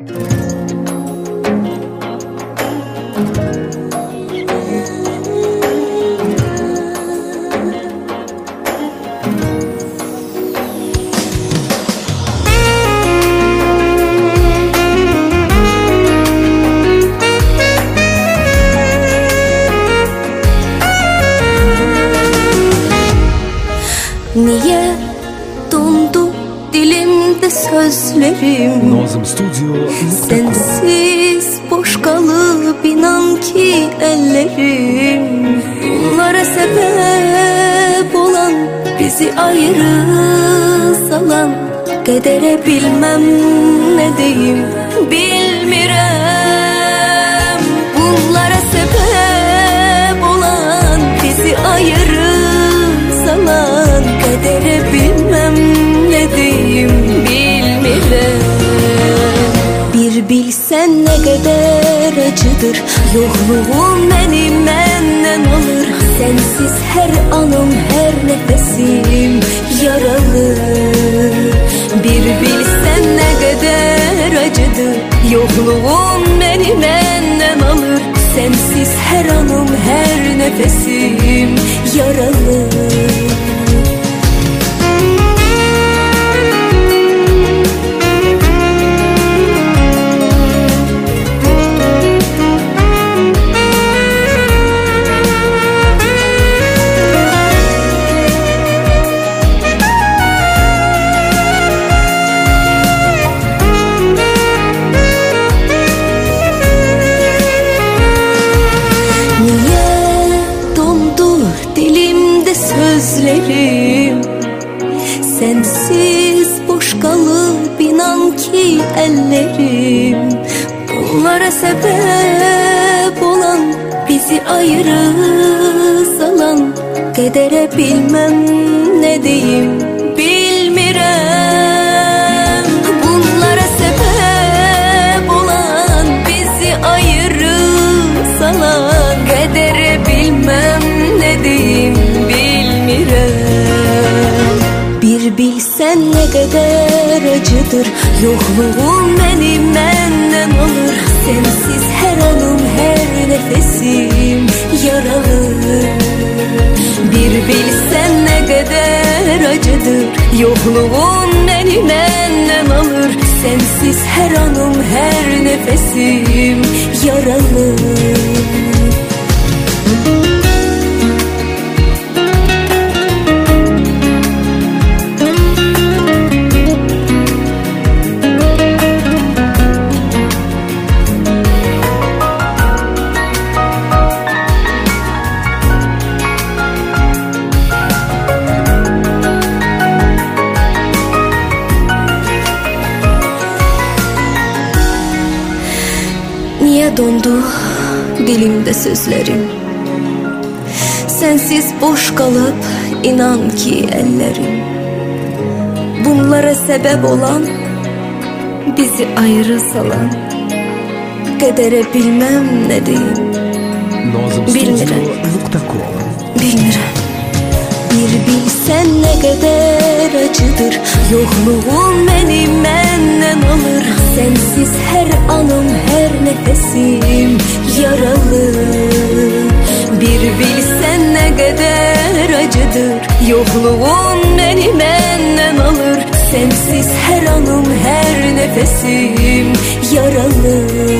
Niye dondu dilimde sözlerim? Nazım Studio. Sensiz boş kalıp inan ki ellerim. Bunlara sebep olan, bizi ayrı salan kadere bilmem ne diyeyim bilmirem. Bunlara sebep olan, bizi ayrı salan kadere bilmem ne diyeyim bilmirem. Bir bilsen ne kadar acıdır yokluğun beni benden alır. Sensiz her anım her nefesim yaralı. Bir bilsen ne kadar acıdır yokluğun beni benden alır. Sensiz her anım her nefesim yaralı. Sözlerim sensiz boş kalıp inan ki ellerim. Bunlara sebep olan, bizi ayrı salan kadere bilmem ne diyeyim bilmirem. Bunlara sebep olan, bizi ayrı salan kadere bilmem ne diyeyim. Bir bilsen ne kadar acıdır yokluğun beni benden alır. Sensiz her anım her nefesim yaralı. Bir bilsen ne kadar acıdır yokluğun beni benden alır. Sensiz her anım her nefesim yaralı. Niye dondu dilimde sözlerim? Sensiz boş kalıp inan ki ellerim. Bunlara sebep olan, bizi ayrı salan kadere bilmem ne diyeyim bilmirem. Bilmirem. Bir bilsen ne kadar acıdır yokluğun beni benden alır. Sensiz her anım her nefesim yaralı. Bir bilsen ne kadar acıdır yokluğun beni benden alır. Sensiz her anım her nefesim yaralı.